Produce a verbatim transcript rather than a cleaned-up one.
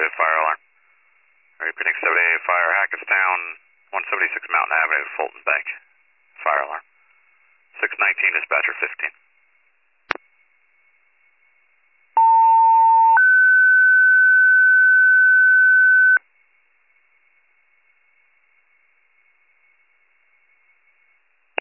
seven eight fire alarm. Repeating seven eight fire, Hackettstown, one seventy-six Mountain Avenue, Fulton Bank. Fire alarm. six nineteen, dispatcher fifteen.